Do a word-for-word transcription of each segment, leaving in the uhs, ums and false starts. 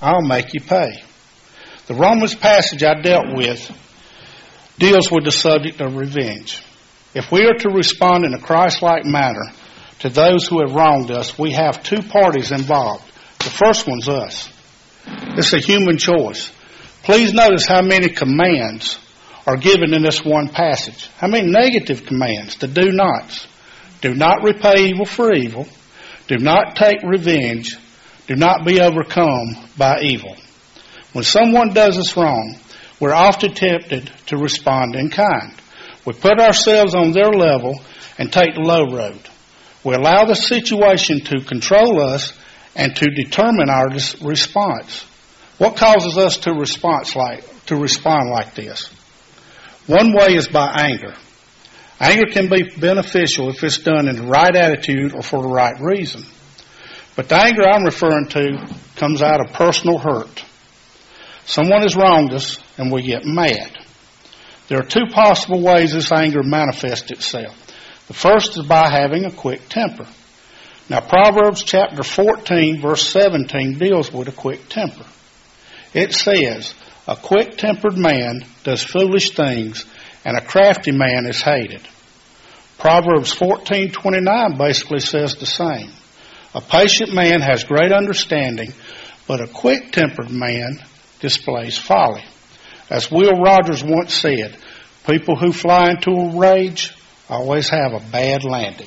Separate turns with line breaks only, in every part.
I'll make you pay. The Romans passage I dealt with deals with the subject of revenge. If we are to respond in a Christ-like manner to those who have wronged us, we have two parties involved. The first one's us. It's a human choice. Please notice how many commands are given in this one passage. How many negative commands? The do nots. Do not repay evil for evil. Do not take revenge. Do not be overcome by evil. When someone does us wrong, we're often tempted to respond in kind. We put ourselves on their level and take the low road. We allow the situation to control us and to determine our response. What causes us to response like to respond like this? One way is by anger. Anger can be beneficial if it's done in the right attitude or for the right reason. But the anger I'm referring to comes out of personal hurt. Someone has wronged us and we get mad. There are two possible ways this anger manifests itself. The first is by having a quick temper. Now, Proverbs chapter fourteen, verse seventeen deals with a quick temper. It says, a quick-tempered man does foolish things, and a crafty man is hated. Proverbs fourteen twenty-nine basically says the same. A patient man has great understanding, but a quick-tempered man displays folly. As Will Rogers once said, people who fly into a rage always have a bad landing.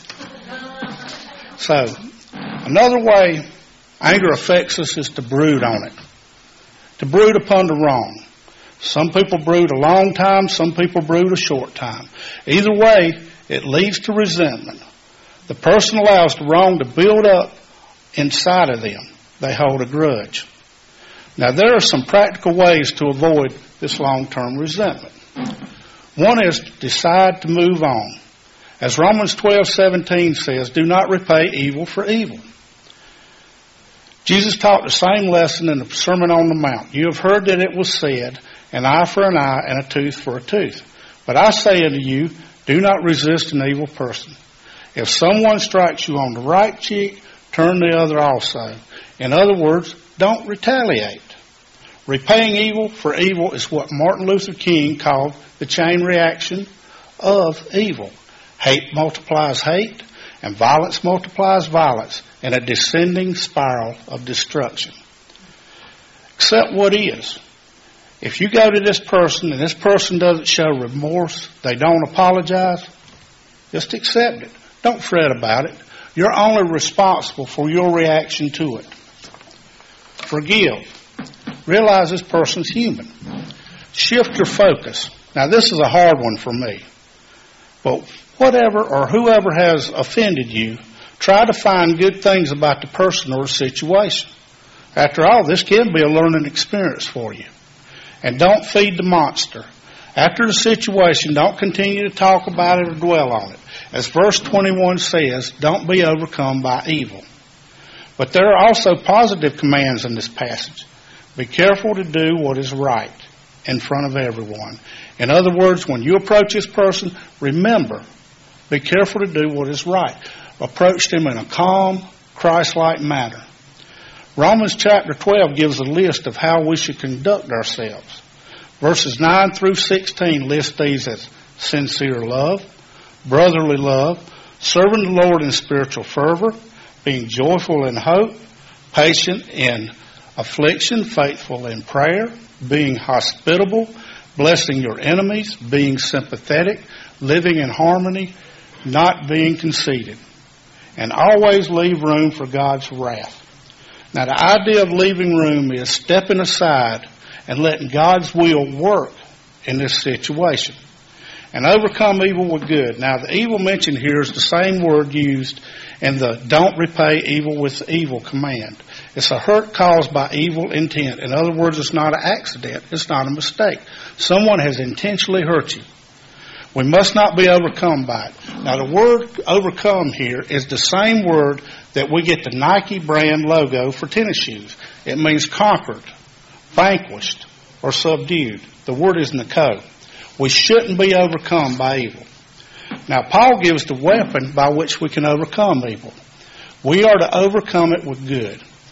So, another way anger affects us is to brood on it. To brood upon the wrong. Some people brood a long time, some people brood a short time. Either way, it leads to resentment. The person allows the wrong to build up inside of them. They hold a grudge. Now, there are some practical ways to avoid this long-term resentment. One is to decide to move on. As Romans twelve seventeen says, do not repay evil for evil. Jesus taught the same lesson in the Sermon on the Mount. You have heard that it was said, an eye for an eye and a tooth for a tooth. But I say unto you, do not resist an evil person. If someone strikes you on the right cheek, turn the other also. In other words, don't retaliate. Repaying evil for evil is what Martin Luther King called the chain reaction of evil. Hate multiplies hate, and violence multiplies violence in a descending spiral of destruction. Accept what is. If you go to this person and this person doesn't show remorse, they don't apologize, just accept it. Don't fret about it. You're only responsible for your reaction to it. Forgive. Realize this person's human. Shift your focus. Now, this is a hard one for me. But whatever or whoever has offended you, try to find good things about the person or situation. After all, this can be a learning experience for you. And don't feed the monster. After the situation, don't continue to talk about it or dwell on it. As verse twenty-one says, don't be overcome by evil. But there are also positive commands in this passage. Be careful to do what is right in front of everyone. In other words, when you approach this person, remember, be careful to do what is right. Approach them in a calm, Christ-like manner. Romans chapter twelve gives a list of how we should conduct ourselves. Verses nine through sixteen list these as sincere love, brotherly love, serving the Lord in spiritual fervor, being joyful in hope, patient in affliction, faithful in prayer, being hospitable, blessing your enemies, being sympathetic, living in harmony, not being conceited, and always leave room for God's wrath. Now, the idea of leaving room is stepping aside and letting God's will work in this situation and overcome evil with good. Now, the evil mentioned here is the same word used in the don't repay evil with evil command. It's a hurt caused by evil intent. In other words, it's not an accident. It's not a mistake. Someone has intentionally hurt you. We must not be overcome by it. Now, the word overcome here is the same word that we get the Nike brand logo for tennis shoes. It means conquered, vanquished, or subdued. The word is Nico. We shouldn't be overcome by evil. Now, Paul gives the weapon by which we can overcome evil. We are to overcome it with good.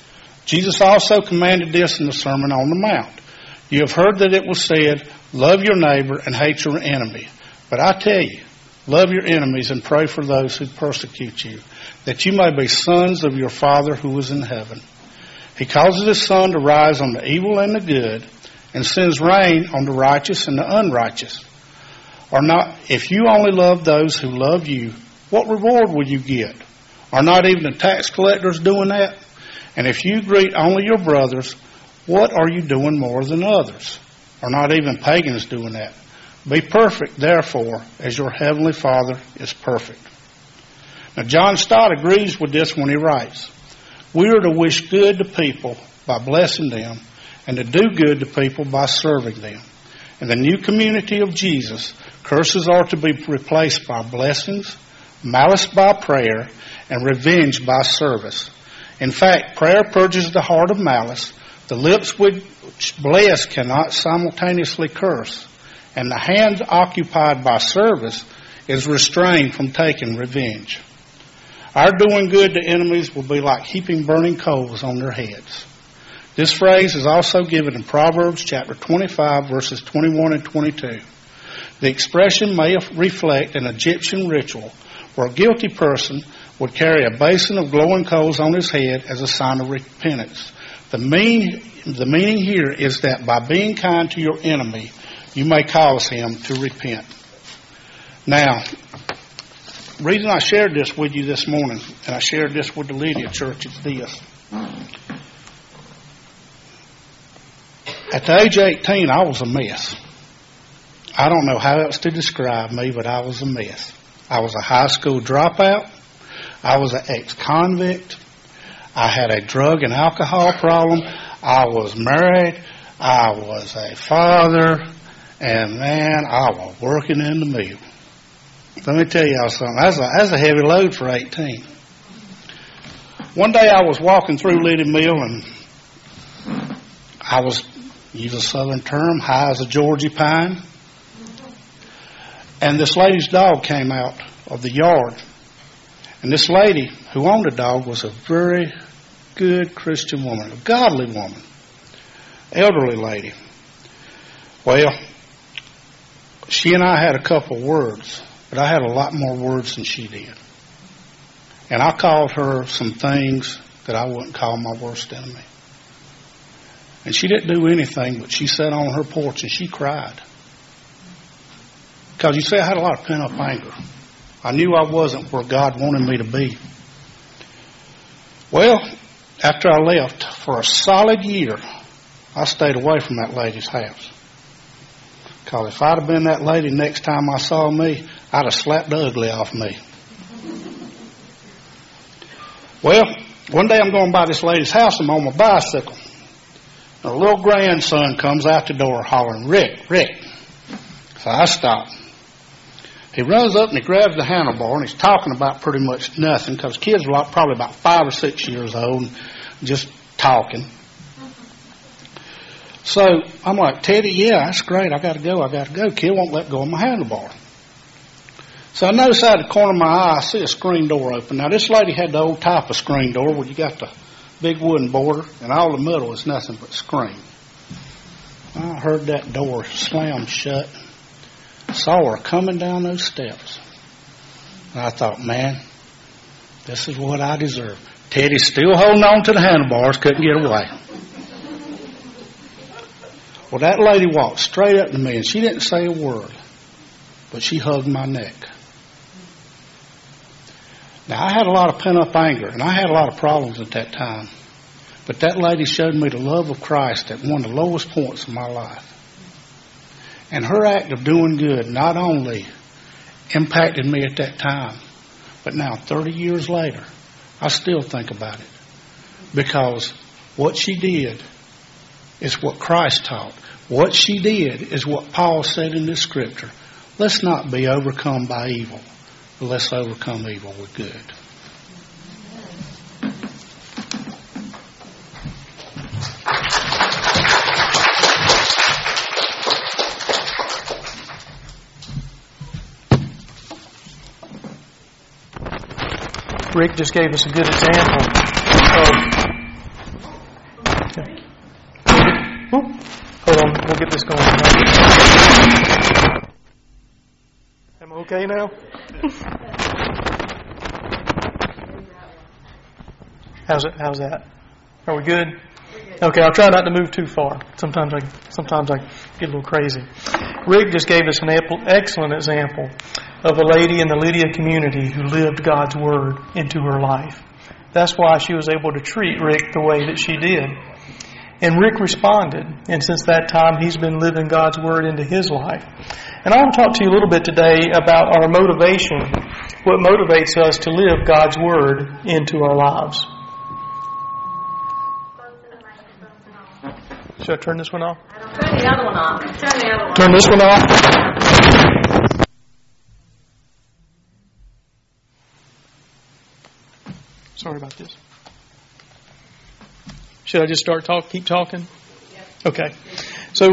Jesus also commanded this in the Sermon on the Mount. You have heard that it was said, love your neighbor and hate your enemy. But I tell you, love your enemies and pray for those who persecute you, that you may be sons of your Father who is in heaven. He causes his sun to rise on the evil and the good, and sends rain on the righteous and the unrighteous. Or not, if you only love those who love you, what reward will you get? Are not even the tax collectors doing that? And if you greet only your brothers, what are you doing more than others? Are not even pagans doing that? Be perfect, therefore, as your heavenly Father is perfect. Now, John Stott agrees with this when he writes, we are to wish good to people by blessing them, and to do good to people by serving them. In the new community of Jesus, curses are to be replaced by blessings, malice by prayer, and revenge by service. In fact, prayer purges the heart of malice. The lips which bless cannot simultaneously curse, and the hand occupied by service is restrained from taking revenge. Our doing good to enemies will be like heaping burning coals on their heads. This phrase is also given in Proverbs chapter twenty-five, verses twenty-one and twenty-two. The expression may reflect an Egyptian ritual where a guilty person would carry a basin of glowing coals on his head as a sign of repentance. The meaning, the meaning here is that by being kind to your enemy, you may cause him to repent. Now, the reason I shared this with you this morning, and I shared this with the Lydia Church, is this. At the age of eighteen, I was a mess. I don't know how else to describe me, but I was a mess. I was a high school dropout. I was an ex-convict. I had a drug and alcohol problem. I was married. I was a father. And, man, I was working in the mill. Let me tell y'all something. That's a, that's a heavy load for eighteen. One day I was walking through Liddy Mill, and I was, use a southern term, high as a Georgia pine. And this lady's dog came out of the yard. And this lady who owned the dog was a very good Christian woman, a godly woman, elderly lady. Well, she and I had a couple words, but I had a lot more words than she did. And I called her some things that I wouldn't call my worst enemy. And she didn't do anything, but she sat on her porch and she cried. Because you see, I had a lot of pent-up anger. I knew I wasn't where God wanted me to be. Well, after I left, for a solid year, I stayed away from that lady's house. Because if I'd have been that lady next time I saw me, I'd have slapped the ugly off me. Well, one day I'm going by this lady's house. I'm on my bicycle. And a little grandson comes out the door hollering, Rick, Rick. So I stop. He runs up and he grabs the handlebar and he's talking about pretty much nothing because kids are probably about five or six years old and just talking. So I'm like, Teddy, yeah, that's great. I got to go. I got to go. Kid won't let go of my handlebar. So I notice out of the corner of my eye, I see a screen door open. Now, this lady had the old type of screen door where you got the big wooden border and all the middle is nothing but screen. I heard that door slam shut. Saw her coming down those steps. And I thought, man, this is what I deserve. Teddy's still holding on to the handlebars, couldn't get away. Well, that lady walked straight up to me, and she didn't say a word, but she hugged my neck. Now, I had a lot of pent-up anger, and I had a lot of problems at that time. But that lady showed me the love of Christ at one of the lowest points of my life. And her act of doing good not only impacted me at that time, but now thirty years later, I still think about it. Because what she did is what Christ taught. What she did is what Paul said in this scripture. Let's not be overcome by evil, but let's overcome evil with good.
Rick just gave us a good example of Hold on, we'll get this going. Am I okay now? How's it? How's that? Are we good? Okay, I'll try not to move too far. Sometimes I, sometimes I get a little crazy. Rick just gave us an excellent example of a lady in the Lydia community who lived God's Word into her life. That's why she was able to treat Rick the way that she did. And Rick responded, and since that time he's been living God's Word into his life. And I want to talk to you a little bit today about our motivation, what motivates us to live God's Word into our lives. Should I turn this one off?
Turn the other one off. Turn the other one.
Turn this one off. Sorry about this. Should I just start talk? Keep talking? Okay. So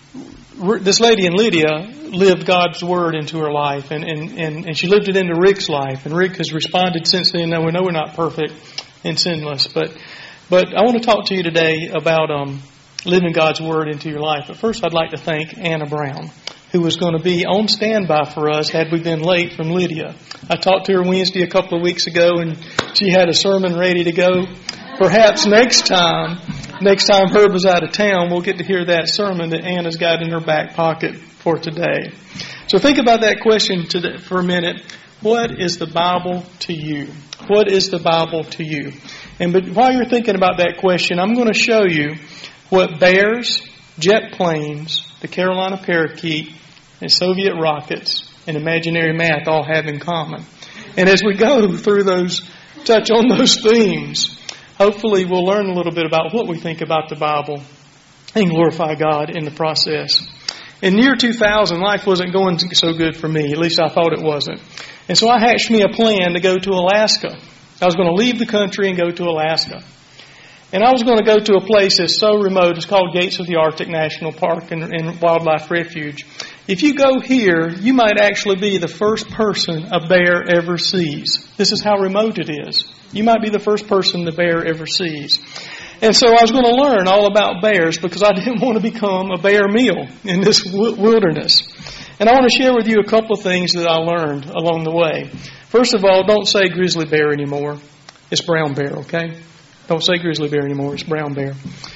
this lady in Lydia lived God's Word into her life, and, and, and, and she lived it into Rick's life. And Rick has responded since then. Now we know we're not perfect and sinless, but but I want to talk to you today about um. living God's Word into your life. But first I'd like to thank Anna Brown, who was going to be on standby for us had we been late from Lydia. I talked to her Wednesday a couple of weeks ago, and she had a sermon ready to go. Perhaps next time, next time Herb is out of town, we'll get to hear that sermon that Anna's got in her back pocket for today. So think about that question today for a minute. What is the Bible to you? What is the Bible to you? And but while you're thinking about that question, I'm going to show you what bears, jet planes, the Carolina parakeet, and Soviet rockets, and imaginary math all have in common. And as we go through those, touch on those themes, hopefully we'll learn a little bit about what we think about the Bible and glorify God in the process. In the year two thousand, life wasn't going so good for me. At least I thought it wasn't. And so I hatched me a plan to go to Alaska. I was going to leave the country and go to Alaska. And I was going to go to a place that's so remote. It's called Gates of the Arctic National Park and, and Wildlife Refuge. If you go here, you might actually be the first person a bear ever sees. This is how remote it is. You might be the first person the bear ever sees. And so I was going to learn all about bears because I didn't want to become a bear meal in this wilderness. And I want to share with you a couple of things that I learned along the way. First of all, don't say grizzly bear anymore. It's brown bear, okay? Don't say grizzly bear anymore. It's brown bear.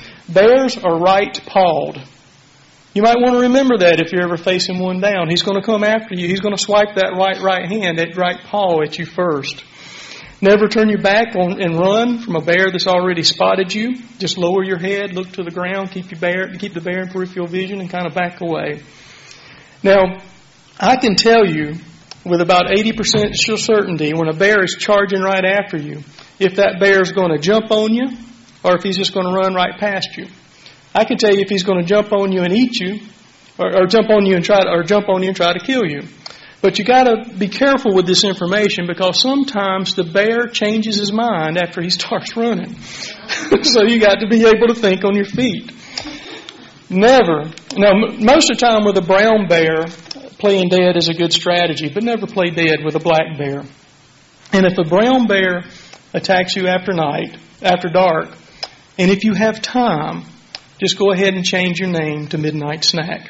Bears are right-pawed. You might want to remember that if you're ever facing one down. He's going to come after you. He's going to swipe that right right hand, that right paw at you first. Never turn your back on and run from a bear that's already spotted you. Just lower your head, look to the ground, keep your bear, keep the bear in peripheral vision, and kind of back away. Now, I can tell you with about eighty percent certainty when a bear is charging right after you, if that bear is going to jump on you or if he's just going to run right past you. I can tell you if he's going to jump on you and eat you or, or jump on you and try to, or jump on you and try to kill you. But you got to be careful with this information because sometimes the bear changes his mind after he starts running. So you got to be able to think on your feet. Never. Now, most of the time with a brown bear, playing dead is a good strategy, but never play dead with a black bear. And if a brown bear attacks you after night, after dark, and if you have time, just go ahead and change your name to Midnight Snack.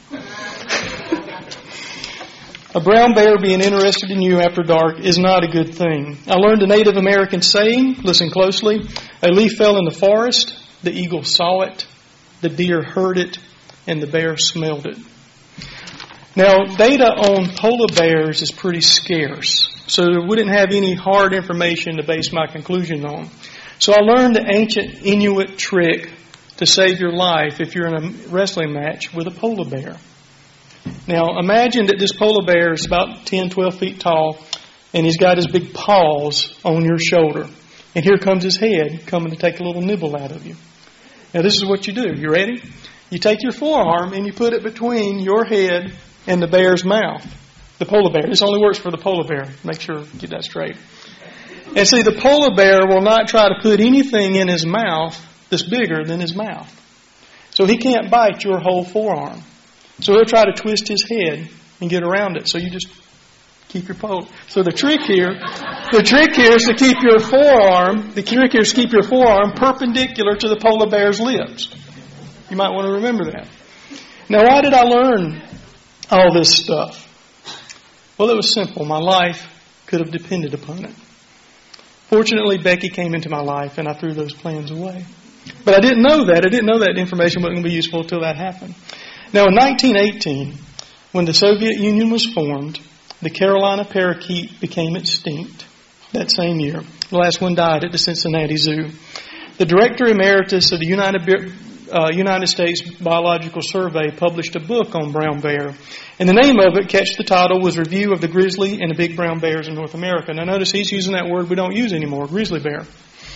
A brown bear being interested in you after dark is not a good thing. I learned a Native American saying, listen closely, a leaf fell in the forest, the eagle saw it, the deer heard it, and the bear smelled it. Now, data on polar bears is pretty scarce, so we didn't have any hard information to base my conclusion on. So I learned the ancient Inuit trick to save your life if you're in a wrestling match with a polar bear. Now, imagine that this polar bear is about ten, twelve feet tall, and he's got his big paws on your shoulder. And here comes his head coming to take a little nibble out of you. Now, this is what you do. You ready? You take your forearm and you put it between your head and the bear's mouth. The polar bear. This only works for the polar bear. Make sure you get that straight. And see, the polar bear will not try to put anything in his mouth that's bigger than his mouth. So he can't bite your whole forearm. So he'll try to twist his head and get around it. So you just keep your polar. So the trick here, the trick here is to keep your forearm, the trick here is to keep your forearm perpendicular to the polar bear's lips. You might want to remember that. Now, why did I learn all this stuff? Well, it was simple. My life could have depended upon it. Fortunately, Becky came into my life, and I threw those plans away. But I didn't know that. I didn't know that information wasn't going to be useful until that happened. Now, in nineteen eighteen, when the Soviet Union was formed, the Carolina parakeet became extinct that same year. The last one died at the Cincinnati Zoo. The Director Emeritus of the United, uh, United States Biological Survey published a book on brown bear. And the name of it, catch the title, was Review of the Grizzly and the Big Brown Bears in North America. Now notice he's using that word we don't use anymore, grizzly bear.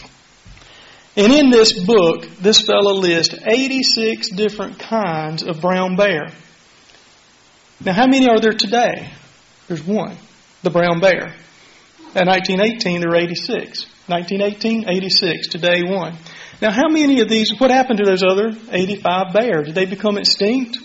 And in this book, this fellow lists eighty-six different kinds of brown bear. Now how many are there today? There's one, the brown bear. In nineteen eighteen, there were eighty-six. nineteen eighteen, eighty-six. Today, one. Now, how many of these, what happened to those other eighty-five bears? Did they become extinct?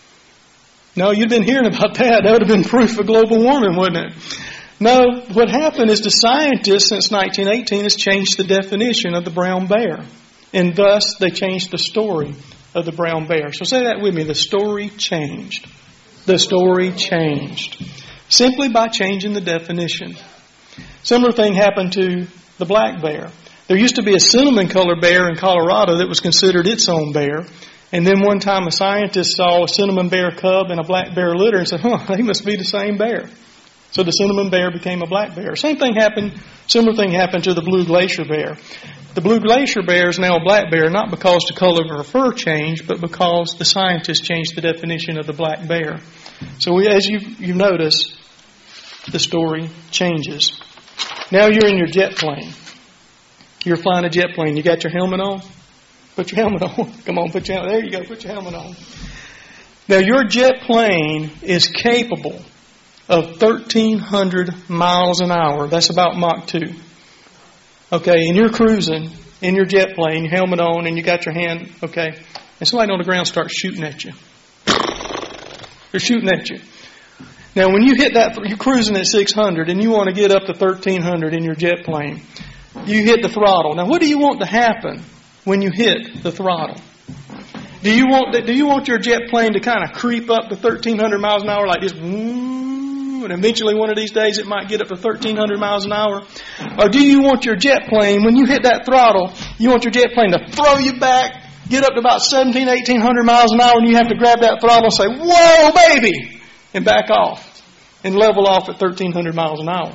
No, you'd been hearing about that. That would have been proof of global warming, wouldn't it? No, what happened is the scientists since nineteen eighteen has changed the definition of the brown bear. And thus, they changed the story of the brown bear. So say that with me. The story changed. The story changed. Simply by changing the definition. Similar thing happened to the black bear. There used to be a cinnamon-colored bear in Colorado that was considered its own bear. And then one time a scientist saw a cinnamon bear cub and a black bear litter and said, huh, they must be the same bear. So the cinnamon bear became a black bear. Same thing happened, similar thing happened to the blue glacier bear. The blue glacier bear is now a black bear, not because the color of her fur changed, but because the scientists changed the definition of the black bear. So we, as you've, you've noticed, the story changes. Now you're in your jet plane. You're flying a jet plane. You got your helmet on? Put your helmet on. Come on, put your helmet. There you go. Put your helmet on. Now your jet plane is capable of thirteen hundred miles an hour. That's about Mach two. Okay, and you're cruising in your jet plane, your helmet on, and you got your hand, okay, and somebody on the ground starts shooting at you. They're shooting at you. Now, when you hit that, you're cruising at six hundred and you want to get up to thirteen hundred in your jet plane. You hit the throttle. Now, what do you want to happen when you hit the throttle? Do you want do you want your jet plane to kind of creep up to thirteen hundred miles an hour like this? And eventually one of these days it might get up to thirteen hundred miles an hour? Or do you want your jet plane, when you hit that throttle, you want your jet plane to throw you back, get up to about seventeen, eighteen hundred miles an hour, and you have to grab that throttle and say, whoa, baby, and back off and level off at thirteen hundred miles an hour?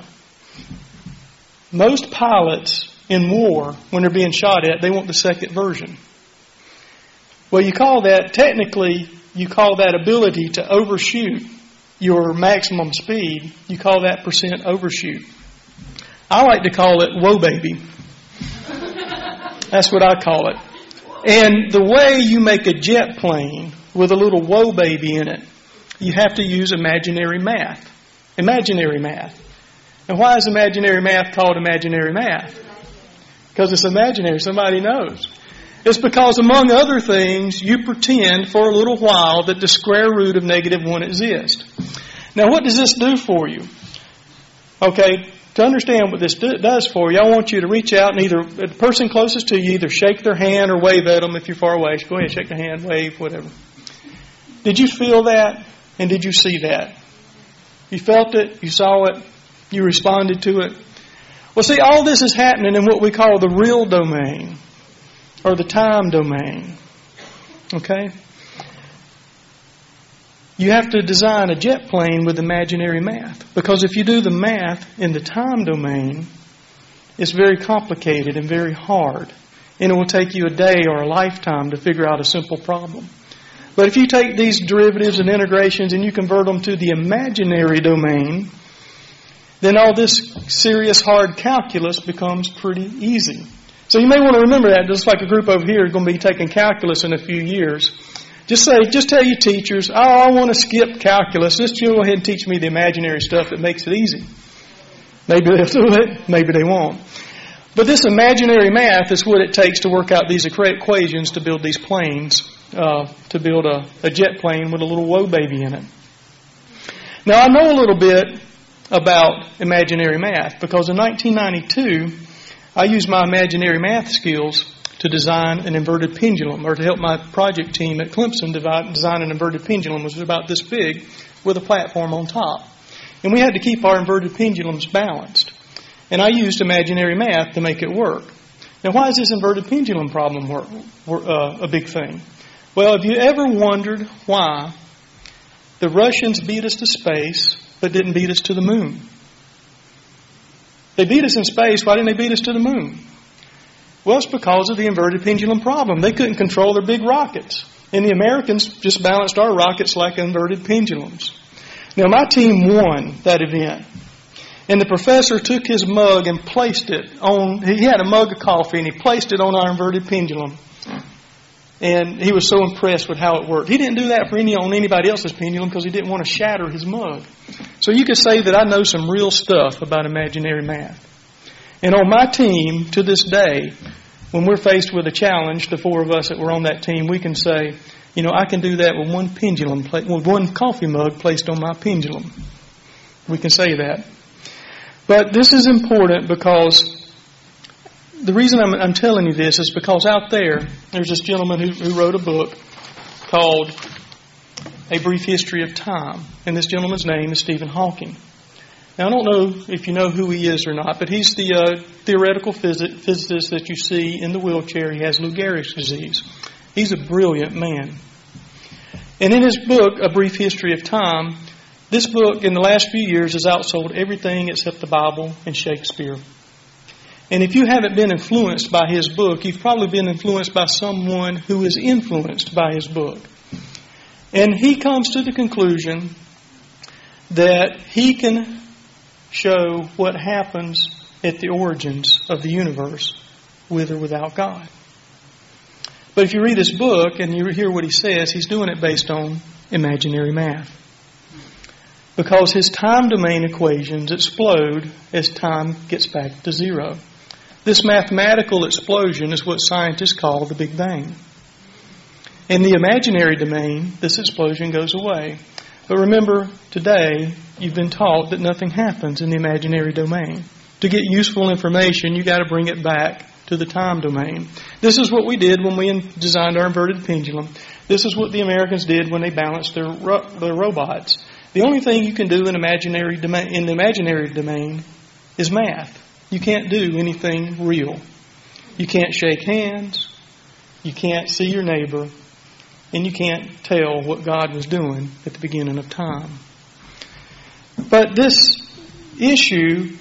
Most pilots in war, when they're being shot at, they want the second version. Well, you call that, technically, you call that ability to overshoot your maximum speed, you call that percent overshoot. I like to call it whoa baby. That's what I call it. And the way you make a jet plane with a little whoa baby in it, you have to use imaginary math. Imaginary math. And why is imaginary math called imaginary math? Because it's imaginary. Somebody knows. It's because, among other things, you pretend for a little while that the square root of negative one exists. Now, what does this do for you? Okay, to understand what this do, does for you, I want you to reach out and either, the person closest to you, either shake their hand or wave at them if you're far away. Go ahead, shake their hand, wave, whatever. Did you feel that? And did you see that? You felt it, you saw it, you responded to it. Well, see, all this is happening in what we call the real domain, or the time domain. Okay? You have to design a jet plane with imaginary math. Because if you do the math in the time domain, it's very complicated and very hard. And it will take you a day or a lifetime to figure out a simple problem. But if you take these derivatives and integrations and you convert them to the imaginary domain, then all this serious hard calculus becomes pretty easy. So you may want to remember that, just like a group over here is going to be taking calculus in a few years. Just say, just tell your teachers, oh, I want to skip calculus. Just go ahead and teach me the imaginary stuff that makes it easy. Maybe they'll do it, maybe they won't. But this imaginary math is what it takes to work out these equations to build these planes, uh, to build a, a jet plane with a little whoa baby in it. Now, I know a little bit about imaginary math because in nineteen ninety-two, I used my imaginary math skills to design an inverted pendulum, or to help my project team at Clemson design an inverted pendulum, which was about this big, with a platform on top. And we had to keep our inverted pendulums balanced. And I used imaginary math to make it work. Now, why is this inverted pendulum problem work, uh, a big thing? Well, have you ever wondered why the Russians beat us to space but didn't beat us to the moon? They beat us in space. Why didn't they beat us to the moon? Well, it's because of the inverted pendulum problem. They couldn't control their big rockets. And the Americans just balanced our rockets like inverted pendulums. Now, my team won that event. And the professor took his mug and placed it on, he had a mug of coffee and he placed it on our inverted pendulum. And he was so impressed with how it worked. He didn't do that for any on anybody else's pendulum because he didn't want to shatter his mug. So you could say that I know some real stuff about imaginary math. And on my team, to this day, when we're faced with a challenge, the four of us that were on that team, we can say, you know, I can do that with one pendulum, with one coffee mug placed on my pendulum. We can say that. But this is important because the reason I'm, I'm telling you this is because out there, there's this gentleman who, who wrote a book called A Brief History of Time. And this gentleman's name is Stephen Hawking. Now, I don't know if you know who he is or not, but he's the uh, theoretical phys- physicist that you see in the wheelchair. He has Lou Gehrig's disease. He's a brilliant man. And in his book, A Brief History of Time, this book in the last few years has outsold everything except the Bible and Shakespeare. And if you haven't been influenced by his book, you've probably been influenced by someone who is influenced by his book. And he comes to the conclusion that he can show what happens at the origins of the universe with or without God. But if you read his book and you hear what he says, he's doing it based on imaginary math. Because his time domain equations explode as time gets back to zero. This mathematical explosion is what scientists call the Big Bang. In the imaginary domain, this explosion goes away. But remember, today, you've been taught that nothing happens in the imaginary domain. To get useful information, you've got to bring it back to the time domain. This is what we did when we designed our inverted pendulum. This is what the Americans did when they balanced their, ro- their robots. The only thing you can do in imaginary domain, in the imaginary domain is math. You can't do anything real. You can't shake hands. You can't see your neighbor. And you can't tell what God was doing at the beginning of time. But this issue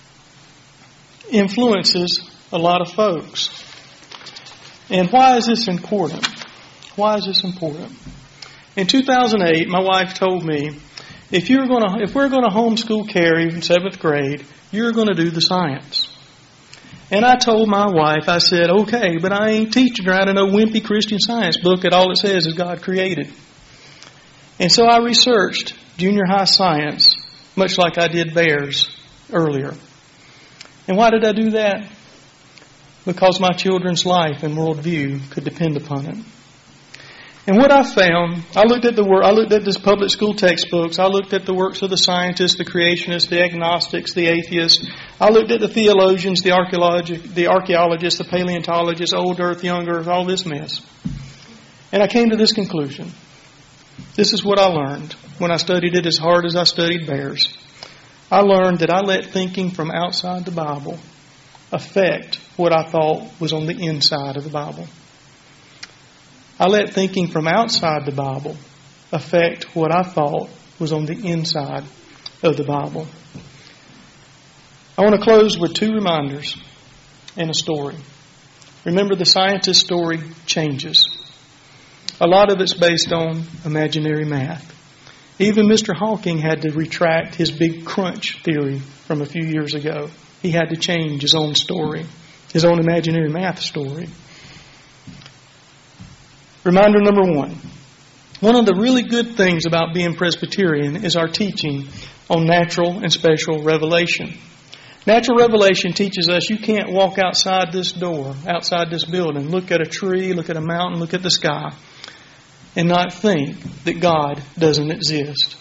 influences a lot of folks. And why is this important? Why is this important? In two thousand eight, my wife told me, if you're going to, if we're going to homeschool Carrie in seventh grade, you're going to do the science. And I told my wife, I said, okay, but I ain't teaching her out of no wimpy Christian Science book that all it says is God created. And so I researched junior high science, much like I did bears earlier. And why did I do that? Because my children's life and worldview could depend upon it. And what I found, I looked at the work, I looked at this public school textbooks, I looked at the works of the scientists, the creationists, the agnostics, the atheists. I looked at the theologians, the archaeologists, the archaeologists, the paleontologists, old earth, young earth, all this mess. And I came to this conclusion. This is what I learned when I studied it as hard as I studied bears. I learned that I let thinking from outside the Bible affect what I thought was on the inside of the Bible. I let thinking from outside the Bible affect what I thought was on the inside of the Bible. I want to close with two reminders and a story. Remember, the scientist's story changes. A lot of it's based on imaginary math. Even Mister Hawking had to retract his big crunch theory from a few years ago. He had to change his own story, his own imaginary math story. Reminder number one. One of the really good things about being Presbyterian is our teaching on natural and special revelation. Natural revelation teaches us you can't walk outside this door, outside this building, look at a tree, look at a mountain, look at the sky, and not think that God doesn't exist.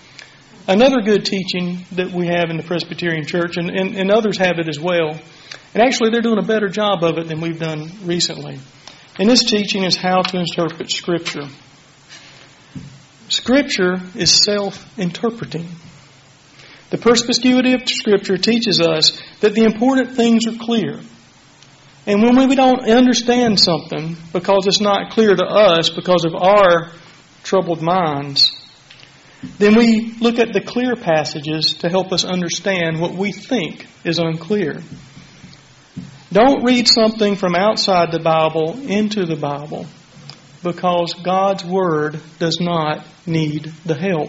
Another good teaching that we have in the Presbyterian Church, and, and, and others have it as well, And actually, they're doing a better job of it than we've done recently. And this teaching is how to interpret Scripture. Scripture is self-interpreting. The perspicuity of Scripture teaches us that the important things are clear. And when we don't understand something because it's not clear to us because of our troubled minds, then we look at the clear passages to help us understand what we think is unclear. Don't read something from outside the Bible into the Bible, because God's Word does not need the help.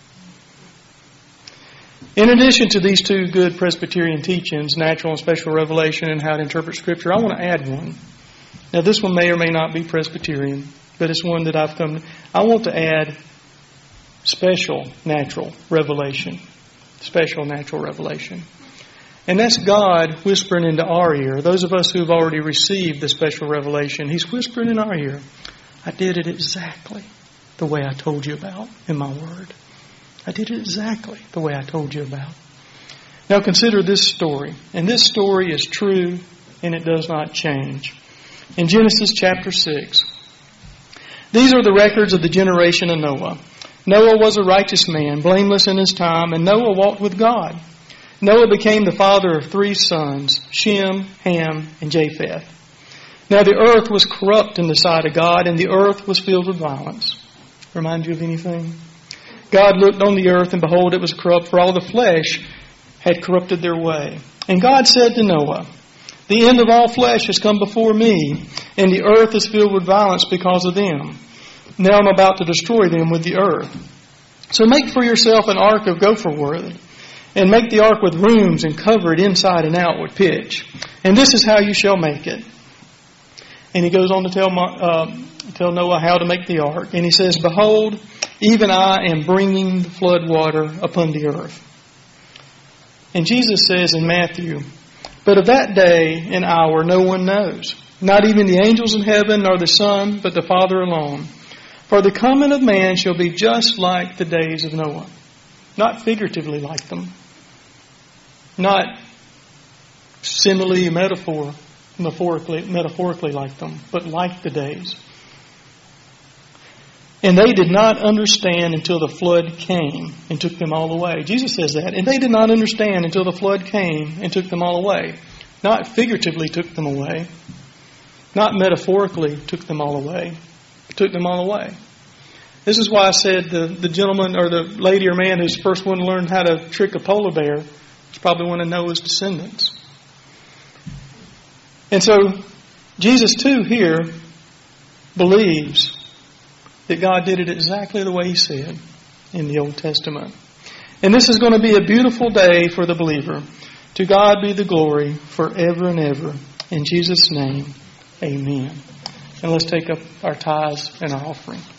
In addition to these two good Presbyterian teachings, natural and special revelation and how to interpret Scripture, I want to add one. Now, this one may or may not be Presbyterian, but it's one that I've come to. I want to add special natural revelation. Special natural revelation. And that's God whispering into our ear. Those of us who have already received the special revelation, He's whispering in our ear, I did it exactly the way I told you about in my Word. I did it exactly the way I told you about. Now consider this story. And this story is true and it does not change. In Genesis chapter six, these are the records of the generation of Noah. Noah was a righteous man, blameless in his time, and Noah walked with God. Noah became the father of three sons, Shem, Ham, and Japheth. Now the earth was corrupt in the sight of God, and the earth was filled with violence. Remind you of anything? God looked on the earth, and behold, it was corrupt, for all the flesh had corrupted their way. And God said to Noah, the end of all flesh has come before me, and the earth is filled with violence because of them. Now I'm about to destroy them with the earth. So make for yourself an ark of gopher wood, and make the ark with rooms, and cover it inside and out with pitch. And this is how you shall make it. And he goes on to tell uh, tell Noah how to make the ark. And he says, behold, even I am bringing the flood water upon the earth. And Jesus says in Matthew, but of that day and hour no one knows, not even the angels in heaven nor the Son, but the Father alone. For the coming of man shall be just like the days of Noah. Not figuratively like them. Not simile, metaphor, metaphorically, metaphorically like them, but like the days. And they did not understand until the flood came and took them all away. Jesus says that. And they did not understand until the flood came and took them all away. Not figuratively took them away. Not metaphorically took them all away. Took them all away. This is why I said the, the gentleman or the lady or man who's the first one to learn how to trick a polar bear is probably one of Noah's descendants. And so Jesus too here believes that God did it exactly the way He said in the Old Testament. And this is going to be a beautiful day for the believer. To God be the glory forever and ever. In Jesus' name, amen. And let's take up our tithes and our offering.